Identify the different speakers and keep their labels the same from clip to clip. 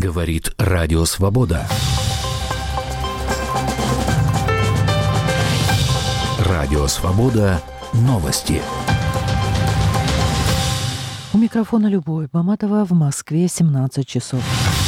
Speaker 1: Говорит Радио Свобода. Радио Свобода. Новости.
Speaker 2: У микрофона Любовь Баматова. В Москве 17 часов.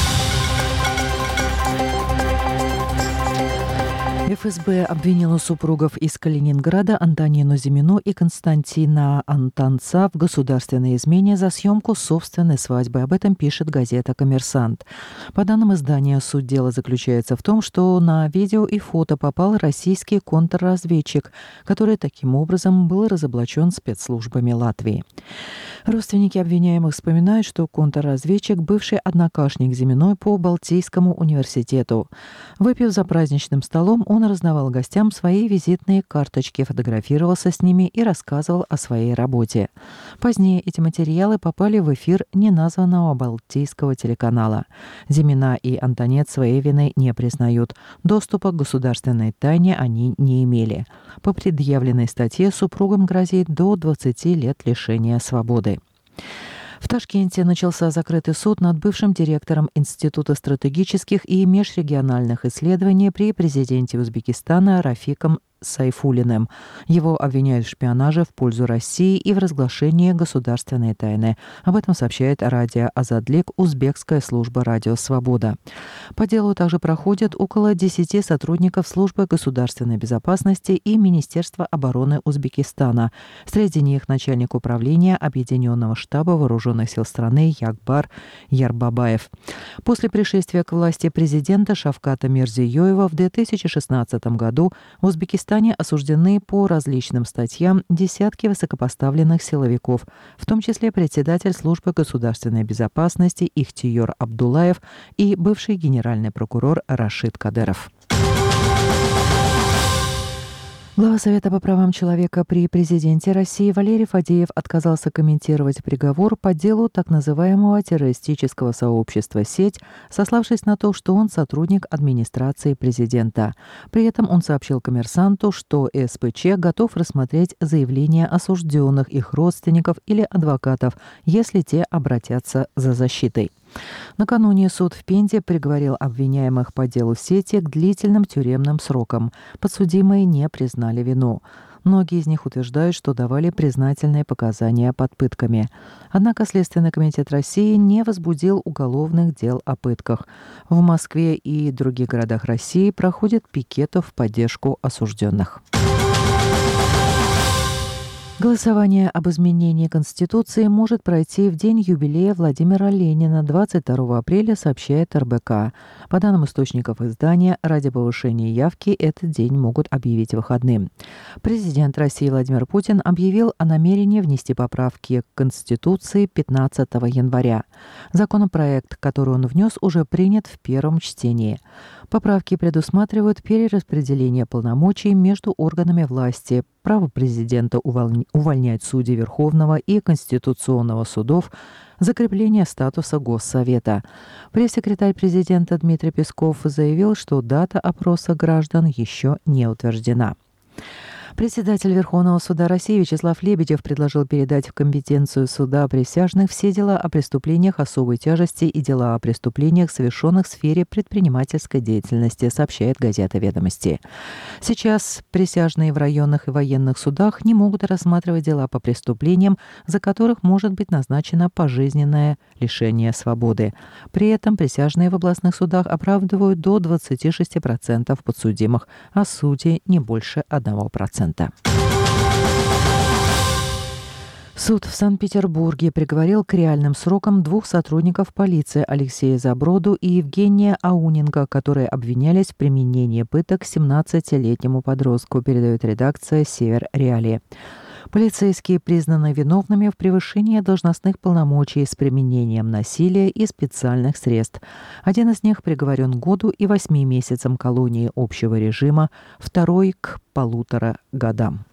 Speaker 2: ФСБ обвинила супругов из Калининграда Антонину Зимину и Константина Антонца в государственной измене за съемку собственной свадьбы. Об этом пишет газета «Коммерсант». По данным издания, суть дела заключается в том, что на видео и фото попал российский контрразведчик, который таким образом был разоблачен спецслужбами Латвии. Родственники обвиняемых вспоминают, что контрразведчик – бывший однокашник Зиминой по Балтийскому университету. Выпив за праздничным столом, он раздавал гостям свои визитные карточки, фотографировался с ними и рассказывал о своей работе. Позднее эти материалы попали в эфир неназванного балтийского телеканала. Зимина и Антонец своей вины не признают. Доступа к государственной тайне они не имели. По предъявленной статье супругам грозит до 20 лет лишения свободы. В Ташкенте начался закрытый суд над бывшим директором Института стратегических и межрегиональных исследований при президенте Узбекистана Рафиком Сайфуллиным. Его обвиняют в шпионаже в пользу России и в разглашении государственной тайны. Об этом сообщает радио «Азадлик» узбекская служба «Радио Свобода». По делу также проходят около 10 сотрудников Службы государственной безопасности и Министерства обороны Узбекистана. Среди них начальник управления Объединенного штаба вооруженных сил страны Якбар Ярбабаев. После пришествия к власти президента Шавката Мирзиёева в 2016 году в Узбекистане осуждены по различным статьям десятки высокопоставленных силовиков, в том числе председатель Службы государственной безопасности Ихтиёр Абдуллаев и бывший генеральный прокурор Рашид Кадыров. Глава Совета по правам человека при президенте России Валерий Фадеев отказался комментировать приговор по делу так называемого террористического сообщества «Сеть», сославшись на то, что он сотрудник администрации президента. При этом он сообщил «Коммерсанту», что СПЧ готов рассмотреть заявления осужденных, их родственников или адвокатов, если те обратятся за защитой. Накануне суд в Пензе приговорил обвиняемых по делу «Сети» к длительным тюремным срокам. Подсудимые не признали вину. Многие из них утверждают, что давали признательные показания под пытками. Однако Следственный комитет России не возбудил уголовных дел о пытках. В Москве и других городах России проходят пикеты в поддержку осужденных. Голосование об изменении Конституции может пройти в день юбилея Владимира Ленина 22 апреля, сообщает РБК. По данным источников издания, ради повышения явки этот день могут объявить выходным. Президент России Владимир Путин объявил о намерении внести поправки к Конституции 15 января. Законопроект, который он внес, уже принят в первом чтении. Поправки предусматривают перераспределение полномочий между органами власти, право президента увольнять судей Верховного и Конституционного судов, закрепление статуса Госсовета. Пресс-секретарь президента Дмитрий Песков заявил, что дата опроса граждан еще не утверждена. Председатель Верховного суда России Вячеслав Лебедев предложил передать в компетенцию суда присяжных все дела о преступлениях особой тяжести и дела о преступлениях, совершенных в сфере предпринимательской деятельности, сообщает газета «Ведомости». Сейчас присяжные в районных и военных судах не могут рассматривать дела по преступлениям, за которых может быть назначено пожизненное лишение свободы. При этом присяжные в областных судах оправдывают до 26% подсудимых, а судьи не больше 1%. Суд в Санкт-Петербурге приговорил к реальным срокам двух сотрудников полиции Алексея Заброду и Евгения Ауненко, которые обвинялись в применении пыток 17-летнему подростку, передает редакция «Север Реалии». Полицейские признаны виновными в превышении должностных полномочий с применением насилия и специальных средств. Один из них приговорен к году и 8 месяцам колонии общего режима, второй – к 1,5 годам.